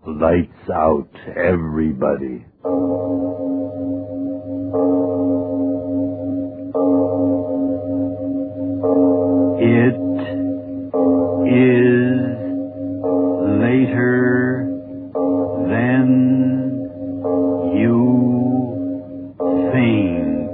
Lights out, everybody. It is later than you think.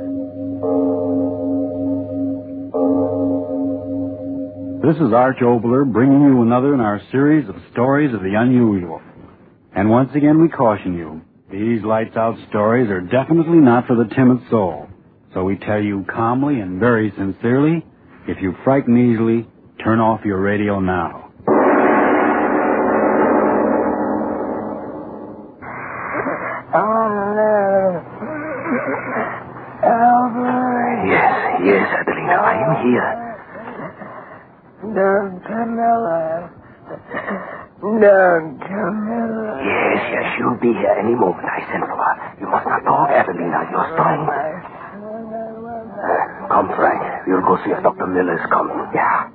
This is Arch Obler bringing you another in our series of stories of the unusual. And once again we caution you, these lights out stories are definitely not for the timid soul. So we tell you calmly and very sincerely, if you frighten easily, turn off your radio now. Yes, Adelina, I am here. Don't Camilla. Don't Camilla. Yes, she'll be here any moment. I sent for her. You must not talk, Adelina. You're starting. Come, Frank. We'll go see if Dr. Miller is coming. Yeah.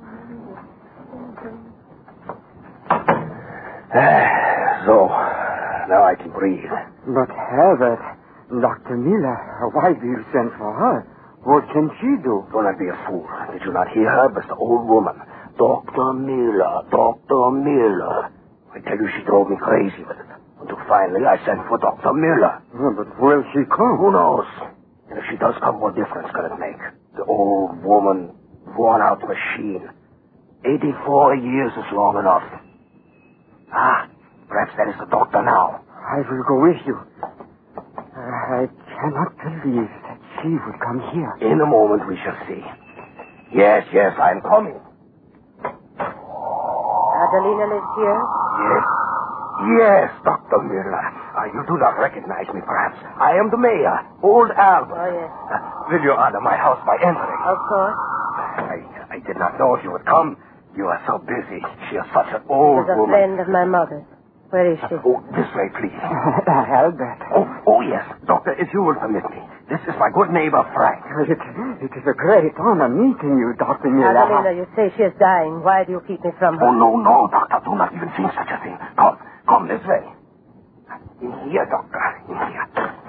So, now I can breathe. But Herbert, Dr. Miller, why do you send for her? What can she do? Do not be a fool. Did you not hear her? But the old woman. Dr. Miller, Dr. Miller. I tell you, she drove me crazy with it. Until finally I sent for Dr. Miller. But will she come? Who knows? And if she does come, what difference can it make? The old woman, worn-out machine. 84 years is long enough. Perhaps that is the doctor now. I will go with you. I cannot believe that she would come here. In a moment we shall see. Yes, I'm coming. Adelina lives here? Yes, Dr. Miller. You do not recognize me, perhaps. I am the mayor, old Albert. Oh, yes. Will you honor my house by entering? Of course. I did not know if you would come. You are so busy. She is such an old She's a woman. friend of my mother's. Where is she? Oh, this way, please. Albert. Oh, yes. Doctor, if you will permit me. This is my good neighbor, Frank. It is a great honor meeting you, Dr. Miller. Adelina, you say she is dying. Why do you keep me from her? Oh, no, Doctor. Do not even think such a thing. Come this way. In here, Doctor. In here.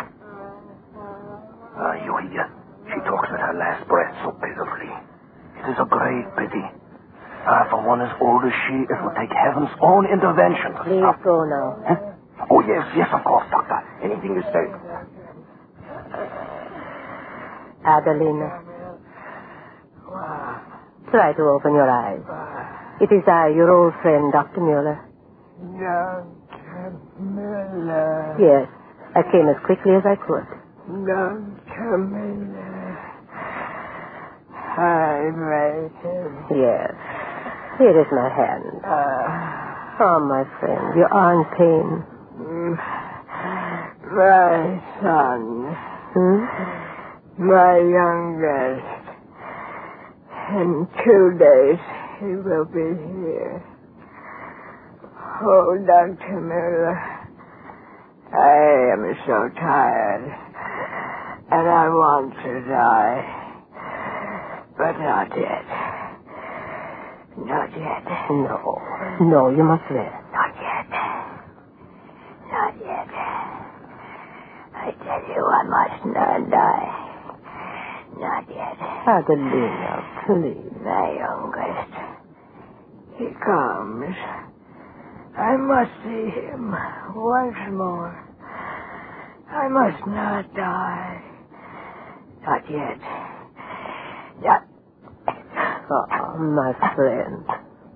You hear? She talks with her last breath so pitifully. It is a great pity. For one as old as she, it would take heaven's own intervention to Please stop. go now. Huh? Oh, yes, of course, Doctor. Anything you say. Adelina. Try to open your eyes. It is I, your old friend, Dr. Mueller. Dr. Miller. Yes, I came as quickly as I could. Dr. Miller. I made him. Yes. Here is my hand. Oh, my friend, you are in pain. My son. My youngest. In 2 days, he will be here. Oh, Dr. Miller, I am so tired, and I want to die. But not yet. Not yet. No, you must rest. Not yet. Not yet. I tell you, I must not die. Not yet. Adelina, please. My youngest. He comes. I must see him once more. I must not die. Not yet. Not. Oh, my friend.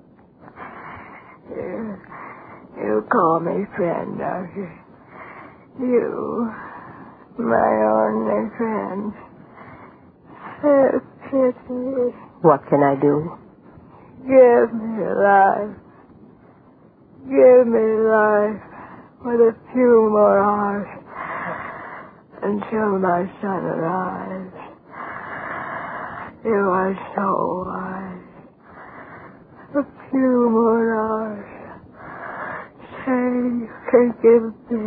You call me friend, Doctor. You, my only friend. Have pity. What can I do? Give me life. Give me life with a few more hours until my son arrives. You are so wise. A few more hours. Say you can give me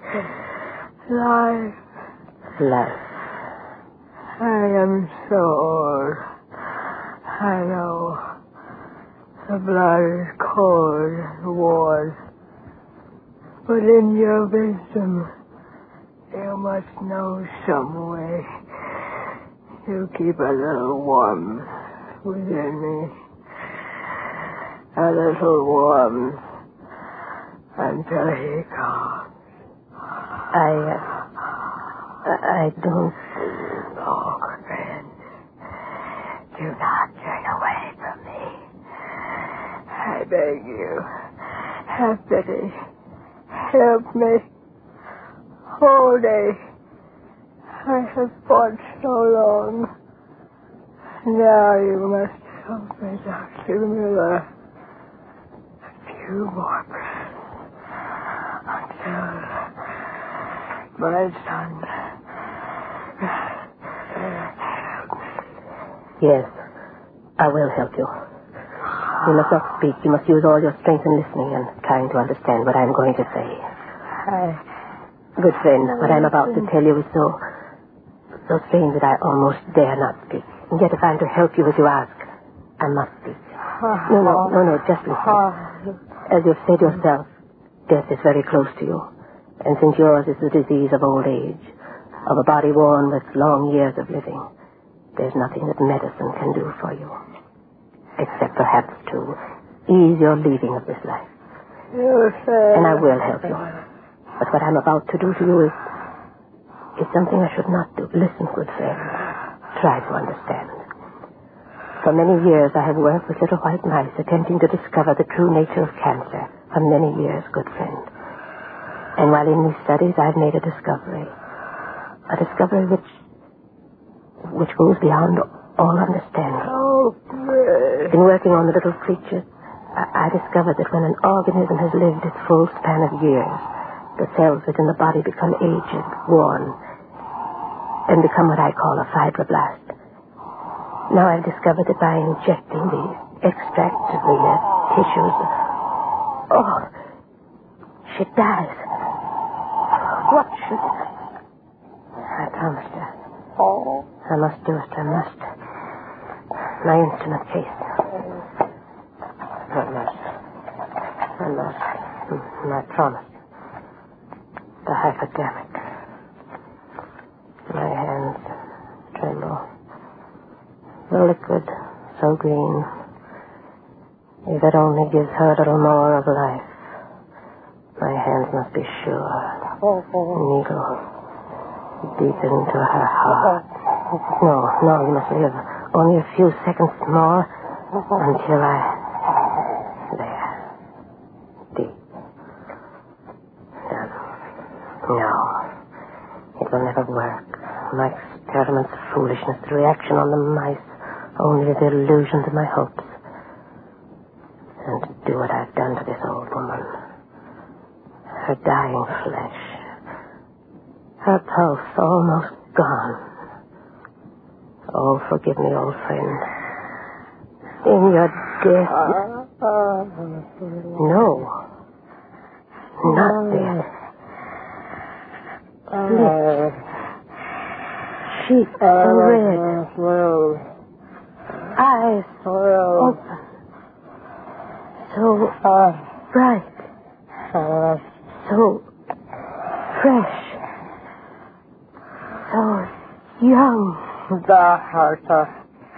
life. Life. I am so old. I know. The blood is cold and warm. But in your wisdom, you must know some way to keep a little warmth within me. A little warmth until he comes. I don't... Oh, friend, do not turn away from me. I beg you, have pity. Help me. All day, I have fought so long. Now you must help me, Dr. Miller. A few more breaths until my son. Yes, I will help you. You must not speak. You must use all your strength in listening and trying to understand what I'm going to say. Good friend, what I'm about to tell you is so strange that I almost dare not speak. And yet if I'm to help you as you ask, I must speak. No, just listen. As you've said yourself, death is very close to you. And since yours is the disease of old age, of a body worn with long years of living, there's nothing that medicine can do for you. Except perhaps to ease your leaving of this life. And I will help you. But what I'm about to do to you is something I should not do. Listen, good friend. Try to understand. For many years I have worked with little white mice attempting to discover the true nature of cancer. For many years, good friend. And while in these studies I've made a discovery. A discovery which goes beyond all understanding. Oh, great. In working on the little creatures, I discovered that when an organism has lived its full span of years, the cells within the body become aged, worn, and become what I call a fibroblast. Now I've discovered that by injecting these extracts of the tissues... Oh, she dies. What should... I promised her. Oh. I must do it. I must. My instrument case. I must. My promise. The hypodermic. My hands tremble. The liquid, so green. If it only gives her a little more of life. My hands must be sure. Needle. Deep into her heart. No, you must live. Only a few seconds more until There. Deep. Done. No. It will never work. My experiments of foolishness, the reaction on the mice, only the illusions of my hopes. And to do what I've done to this old woman. Her dying flesh. Her pulse almost gone. Oh, forgive me, old friend. In your death... No. Not death. Lips. Cheeks so red. Eyes open. So bright. So fresh. So young. Doctor.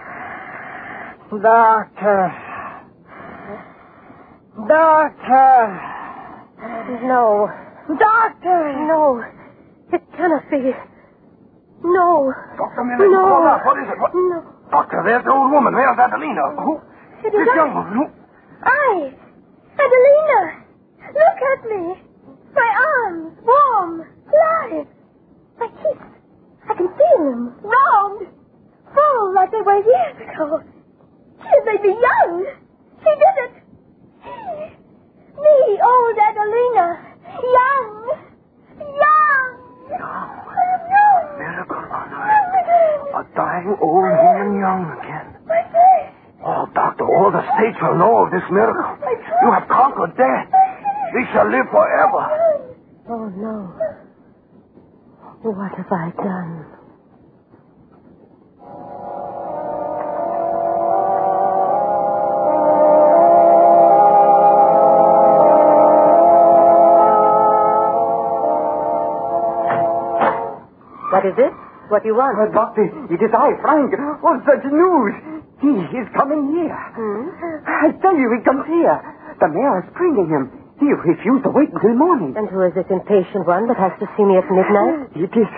No. Doctor! No. It cannot be. No. Dr. Miller, No. hold on. What is it? What? No. Doctor, there's the old woman. There's Adelina. Who? It is This I. young woman. Who? I. Adelina. Look at me. My arms. Warm. Live. My cheeks. I can feel them. Round. Full like they were years ago. She has made me young. She did it. Me, old Adelina. Young. Miracle on earth. A dying old woman young again. My face. Oh, doctor, all the states will know of this miracle. You have conquered death. We shall live forever. Oh, no. What have I done? What is it? What do you want? Doctor, it is I, Frank. Oh, such news. He is coming here. I tell you, he comes here. The mayor is bringing him. He refused to wait until morning. And who is this impatient one that has to see me at midnight? It is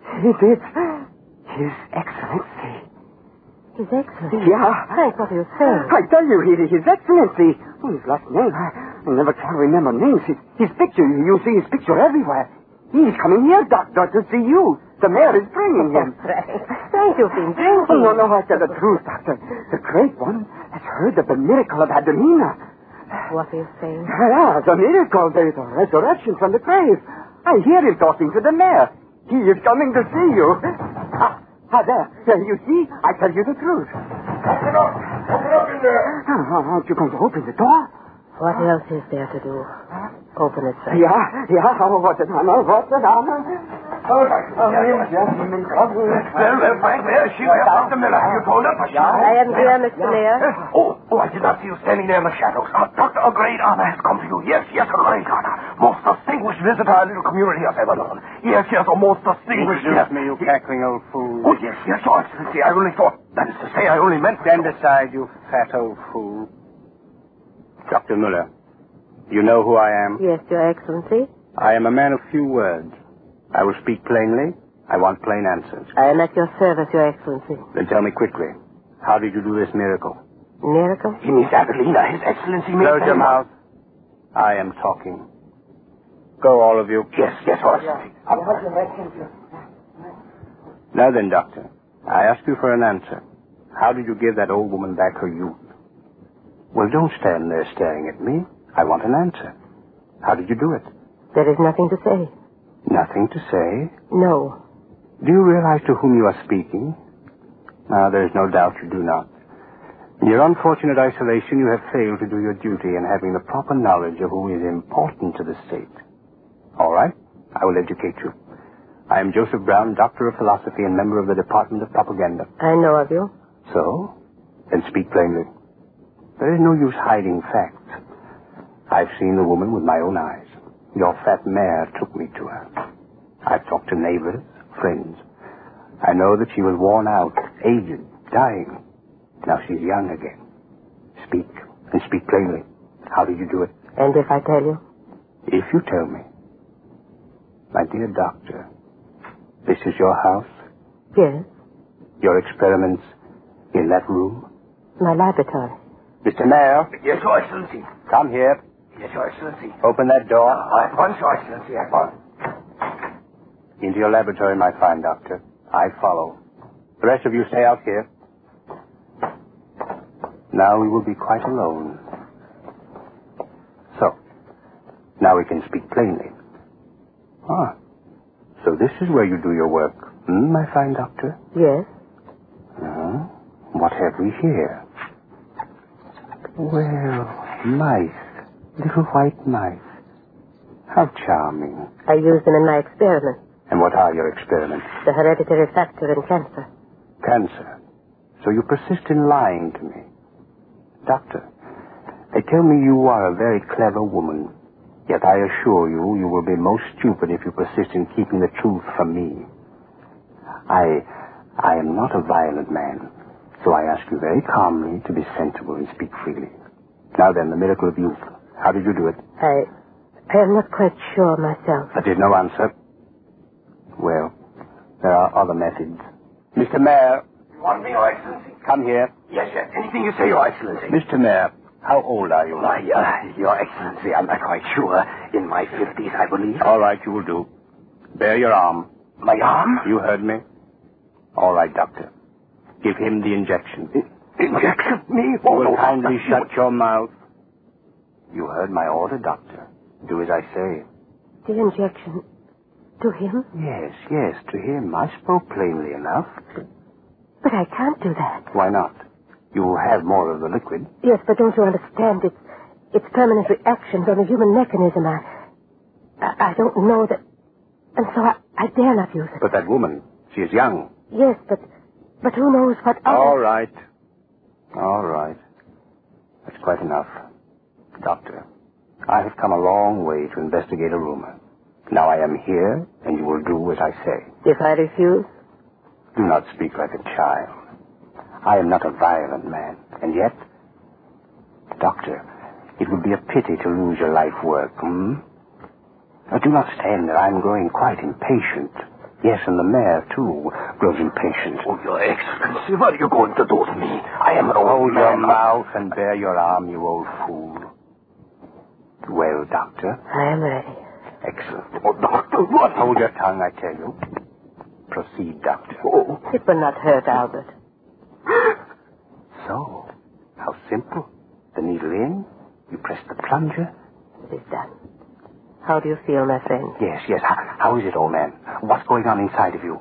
His Excellency. His Excellency? Yeah. Frank, what are you saying? I tell you, His Excellency. Oh, his last name, I never can remember names. His picture, you see his picture everywhere. He's coming here, Doctor, to see you. The mayor is bringing him. Frank, you've been drinking. Oh, no, I tell the truth, Doctor. The great one has heard of the miracle of Adelina. What are you saying? Yeah, the miracle, the resurrection from the grave. I hear him talking to the mayor. He is coming to see you. There. You see, I tell you the truth. Open up in there. Aren't you going to open the door? What else is there to do? Open it, sir. Yeah. Oh, what an honor. Well, Frank, there she is, Dr. Miller. You told us. I am here, Mr. Mayor. Oh, I did not see you standing there in the shadows. Doctor, a great honor has come to you. Yes, a great honor. Most distinguished visitor our little community has ever known. Yes, a most distinguished... Excuse me, you cackling old fool. Oh, yes, Your Excellency. I only thought... That is to say, I only meant... Stand aside, you fat old fool. Dr. Muller, you know who I am? Yes, Your Excellency. I am a man of few words. I will speak plainly. I want plain answers. I am at your service, Your Excellency. Then tell me quickly, how did you do this miracle? Miracle? He means Adelina. His Excellency means... Close your mouth. I am talking. Go, all of you. Yes, Your Excellency. Now then, Doctor, I ask you for an answer. How did you give that old woman back her youth? Well, don't stand there staring at me. I want an answer. How did you do it? There is nothing to say. Nothing to say? No. Do you realize to whom you are speaking? There is no doubt you do not. In your unfortunate isolation, you have failed to do your duty in having the proper knowledge of who is important to the state. All right, I will educate you. I am Joseph Brown, Doctor of Philosophy and member of the Department of Propaganda. I know of you. So? Then speak plainly. There is no use hiding facts. I've seen the woman with my own eyes. Your fat mare took me to her. I've talked to neighbors, friends. I know that she was worn out, aged, dying. Now she's young again. Speak, and speak plainly. How did you do it? And if I tell you? If you tell me. My dear doctor, this is your house? Yes. Your experiments in that room? My laboratory. Mr. Mayor? Yes, Your Excellency. Come here. Yes, Your Excellency. Open that door. At once, Your Excellency, at once. Into your laboratory, my fine doctor. I follow. The rest of you stay out here. Now we will be quite alone. So, now we can speak plainly. Ah, so this is where you do your work, my fine doctor? Yes. What have we here? Well, mice. Little white mice. How charming. I used them in my experiment. And what are your experiments? The hereditary factor in cancer. Cancer. So you persist in lying to me. Doctor, they tell me you are a very clever woman. Yet I assure you, you will be most stupid if you persist in keeping the truth from me. I am not a violent man, so I ask you very calmly to be sensible and speak freely. Now then, the miracle of youth. How did you do it? I am not quite sure myself. That is no answer. Well, there are other methods. Mr. Mayor. You want me, Your Excellency? Come here. Yes, yes. Anything you say, Your Excellency. Mr. Mayor, how old are you? Your Excellency, I'm not quite sure. In my 50s, I believe. All right, you will do. Bare your arm. My arm? You heard me? All right, doctor. Give him the injection. Injection? Me? You will kindly shut your mouth. You heard my order, doctor. Do as I say. The injection to him? Yes, to him. I spoke plainly enough. But I can't do that. Why not? You will have more of the liquid. Yes, but don't you understand? It's permanent reactions on the human mechanism. I don't know that... And so I dare not use it. But that woman, she is young. Yes, but who knows what other... All right. That's quite enough. Doctor, I have come a long way to investigate a rumor. Now I am here, and you will do as I say. If I refuse? Do not speak like a child. I am not a violent man, and yet, Doctor, it would be a pity to lose your life work, Now, do not stand there. I'm growing quite impatient. Yes, and the mayor, too, grows impatient. Oh, Your Excellency, what are you going to do to me? I am an old Hold man. your mouth and bare your arm, you old fool. Well, Doctor? I am ready. Excellent. Oh, Doctor, what? Hold your tongue, I tell you. Proceed, Doctor. Oh. It will not hurt, Albert. So, how simple. The needle in, you press the plunger. It is done. How do you feel, my friend? Yes. How is it, old man? What's going on inside of you?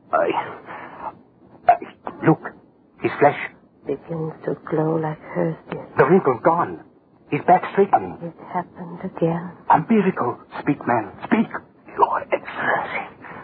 Look, his flesh. Begins to glow like hers did. The wrinkle's gone. His back straightening. It happened again. A miracle. Speak, man. Speak. Your Excellency,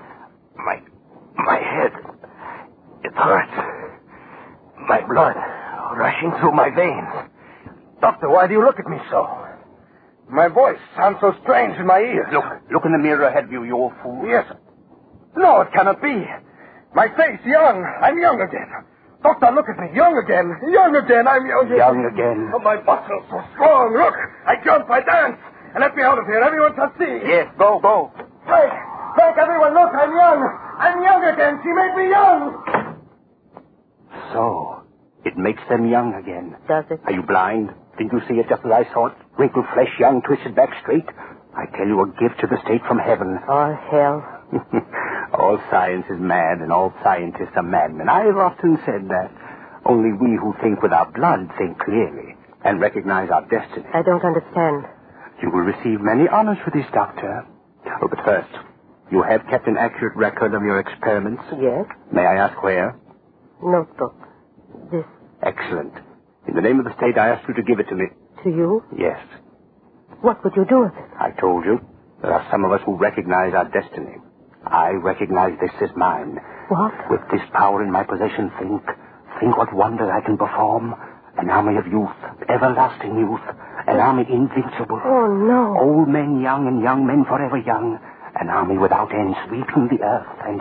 my head, it hurts. My blood rushing through my veins. Doctor, why do you look at me so? My voice sounds so strange in my ears. Look in the mirror ahead of you, you old fool. Yes. No, it cannot be. My face, young. I'm young again. Doctor, look at me. Young again. Young again. I'm young again. Young again. Oh, my muscles so strong. Look, I jump, I dance. And let me out of here. Everyone shall see. Yes, go. Frank, everyone, look, I'm young. I'm young again. She made me young. So, it makes them young again. Does it? Are you blind? Didn't you see it just as I saw it? Wrinkled flesh, young, twisted back straight. I tell you, a gift to the state from heaven. Or hell. All science is mad, and all scientists are madmen. I have often said that. Only we who think with our blood think clearly and recognize our destiny. I don't understand. You will receive many honors for this, Doctor. Oh, but first, you have kept an accurate record of your experiments? Yes? May I ask where? Notebook. This Excellent. In the name of the state, I ask you to give it to me. to you? Yes. What would you do with it? I told you, there are some of us who recognize our destiny. I recognize this as mine. What? With this power in my possession, think what wonders I can perform. An army of youth, everlasting youth, an army invincible. Oh, no. Old men young and young men forever young. An army without end sweeping the earth. And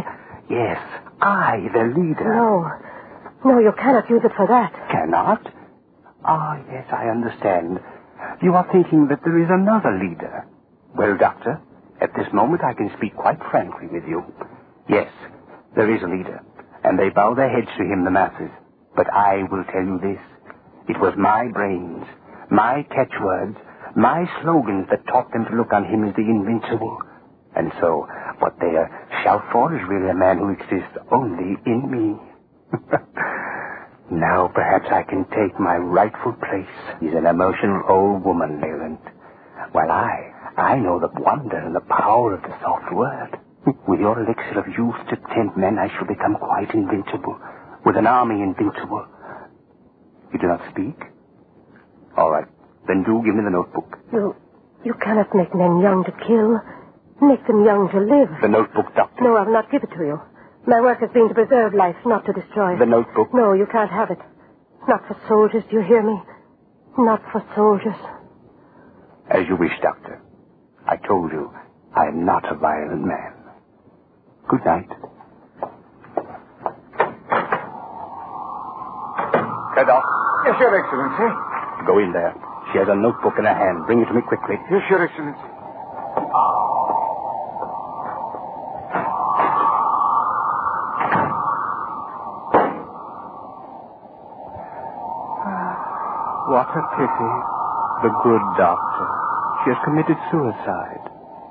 I, the leader. No, you cannot use it for that. Cannot? Ah, yes, I understand. You are thinking that there is another leader. Well, Doctor, at this moment I can speak quite frankly with you. Yes, there is a leader, and they bow their heads to him, the masses. But I will tell you this. It was my brains, my catchwords, my slogans that taught them to look on him as the invincible. And so, what they shout for is really a man who exists only in me. Now perhaps I can take my rightful place. He's an emotional old woman, Leland. While I know the wonder and the power of the soft word. With your elixir of youth to tempt men, I shall become quite invincible. With an army invincible. You do not speak? All right. Then do give me the notebook. You cannot make men young to kill. Make them young to live. The notebook, Doctor. No, I will not give it to you. My work has been to preserve life, not to destroy it. The notebook? No, you can't have it. Not for soldiers, do you hear me? Not for soldiers. As you wish, Doctor. I told you, I am not a violent man. Good night. Cadoc. Yes, Your Excellency. Go in there. She has a notebook in her hand. Bring it to me quickly. Yes, Your Excellency. What a pity. The good doctor. She has committed suicide.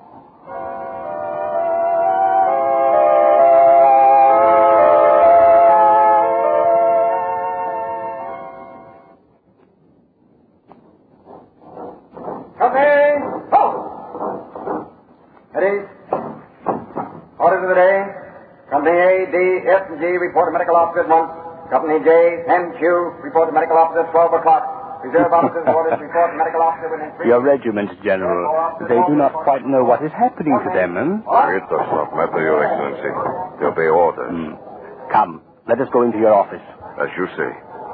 Company, halt! Ready? Orders of the day. Company A, D, F, and G report to medical officer at once. Company J, M, Q report to medical officer at 12 o'clock. Reserve officers orders report to medical officer within 3 Your regiments, General, they do not quite know what is happening to them, It does not matter, Your Excellency. They obey orders. Come, let us go into your office. As you say.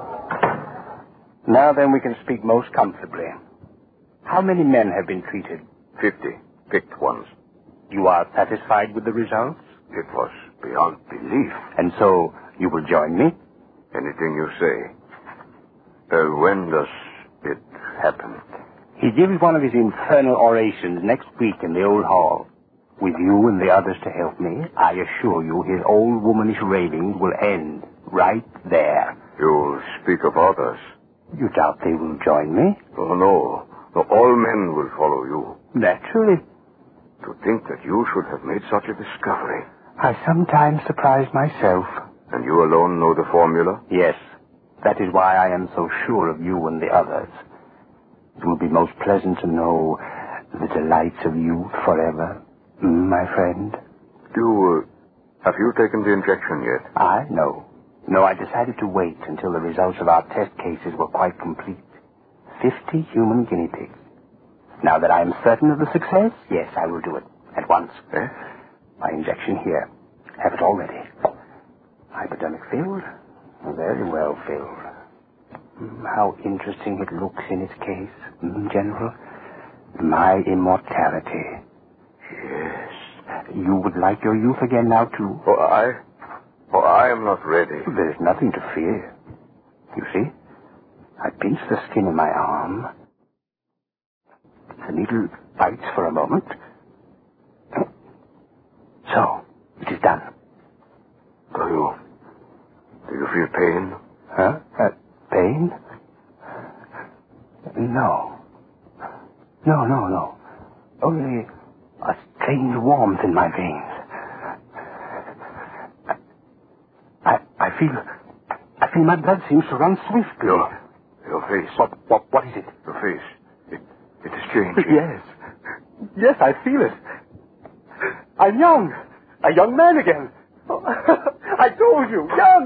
Now then we can speak most comfortably. How many men have been treated? 50 picked ones. You are satisfied with the results? It was beyond belief. And so, you will join me? Anything you say. When does it happen? He gives one of his infernal orations next week in the old hall. With you and the others to help me, I assure you his old womanish ravings will end right there. You speak of others. You doubt they will join me? Oh, no. All men will follow you. Naturally. To think that you should have made such a discovery. I sometimes surprise myself. And you alone know the formula? Yes. That is why I am so sure of you and the others. It will be most pleasant to know the delights of youth forever, my friend. Have you taken the injection yet? I? No. No, I decided to wait until the results of our test cases were quite complete. 50 human guinea pigs. Now that I am certain of the success, yes, I will do it. At once. Eh? My injection here. Have it all ready. Hypodermic filled? Very well filled. How interesting it looks in its case, General. My immortality. Yes. You would like your youth again now, too? I am not ready. There's nothing to fear. You see? I pinch the skin in my arm. The needle bites for a moment. So, it is done. Do you feel pain? Huh? Pain? No. No. Only a strange warmth in my veins. I feel my blood seems to run swiftly. Your face. What is it? Your face. It is changing. Yes, I feel it. I'm young. A young man again. I told you, young.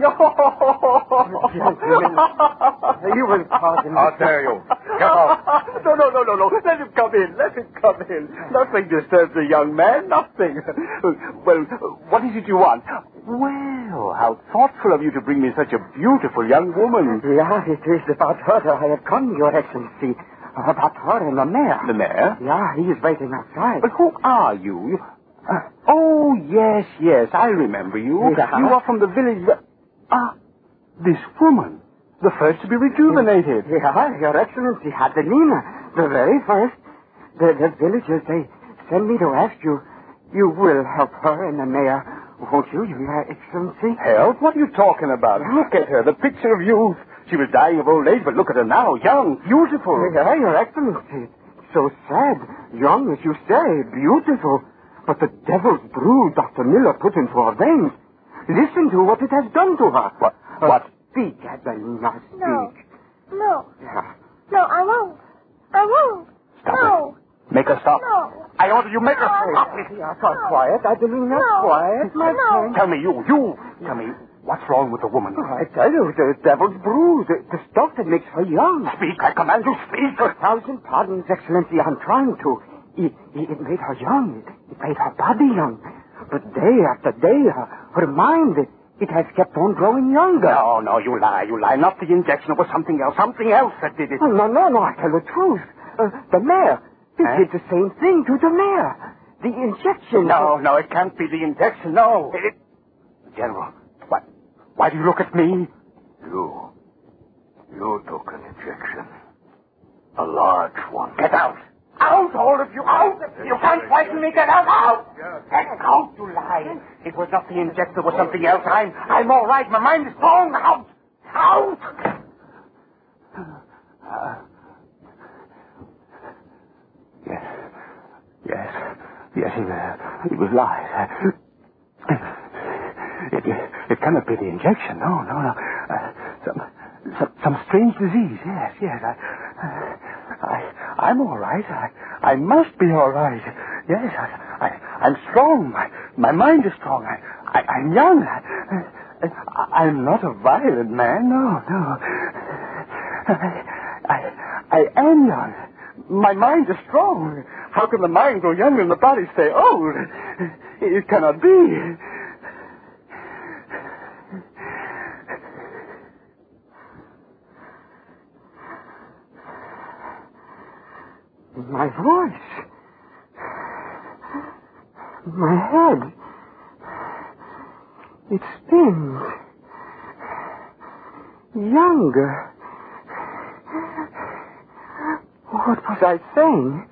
You will pardon me. How dare you? Get out. No. Let him come in. Nothing disturbs a young man. Nothing. Well, what is it you want? Well, how thoughtful of you to bring me such a beautiful young woman. Yeah, it is about her that I have come, Your Excellency. About her and the mayor. The mayor? Yeah, he is waiting outside. But who are you? Oh, yes, I remember you. Yeah. You are from the village. This woman. The first to be rejuvenated. Yeah, Your Excellency, Adelina. The very first. The villagers, they send me to ask you. You will help her and the mayor, won't you, Your Excellency? Help? What are you talking about? Look at her, the picture of youth. She was dying of old age, but look at her now, young, beautiful. Yeah, Your Excellency. So sad. Young, as you say, beautiful. But the devil's brew Dr. Miller put into her veins. Listen to what it has done to her. What? Speak, Adelina, speak. No. Yeah. No, I won't. Stop No. it. Make her stop. No. I order you, make her stop. Yeah, quiet, Adelina, No. quiet, my No. friend. Tell me, you. Tell me, what's wrong with the woman? I tell you, the devil's brew, the stuff that makes her young. Speak, I command you, speak. 1,000 pardons, Excellency, I'm trying to. It made her young. It made her body young. But day after day, her mind, it has kept on growing younger. No, you lie. Not the injection. It was something else that did it. Oh, no, I tell the truth. The mayor, he did the same thing to the mayor. The injection. No, it can't be the injection, no. General, why do you look at me? You took an injection. A large one. Get out. Out, all of you, out! You can't frighten me, get out! Get out, you lie! It was not the injection, it was something else. I'm all right, my mind is strong. Out! Yes, it was lies. It cannot be the injection, no. Some strange disease, yes. I'm all right. I must be all right. Yes, I'm strong. My mind is strong. I'm young. I'm not a violent man, no. I am young. My mind is strong. How can the mind grow young and the body stay old? It cannot be. My voice. My head. It spins. Younger. What was I saying?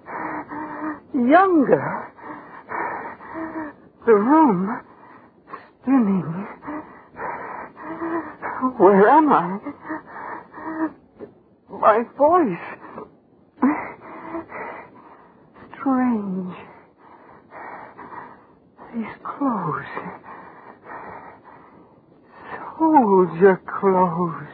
Younger. The room spinning. Where am I? My voice. Strange. These clothes. Soldier clothes.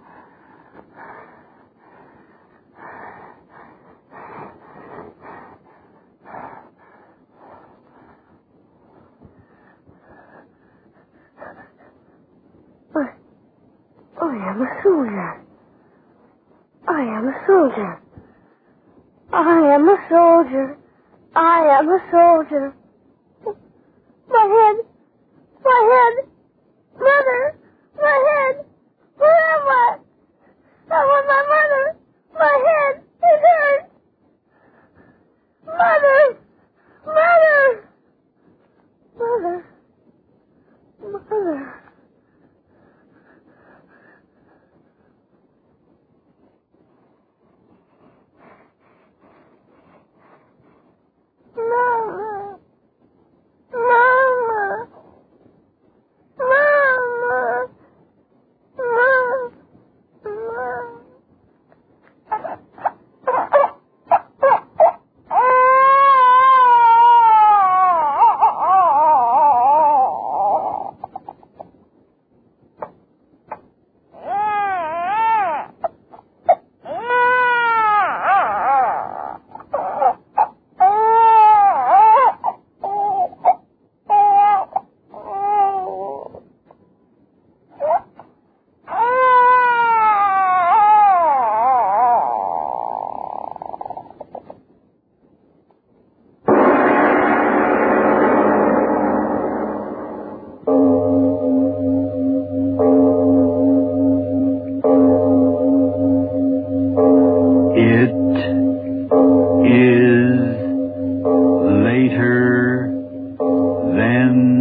I am a soldier. I am a soldier. I am a soldier. I am a soldier. My head. My head. Mother. My head. Where am I? I want my mother. My head is hurt. Mother. Mother. Mother. Mother. Mama. Mama. Mama. Mama. Later than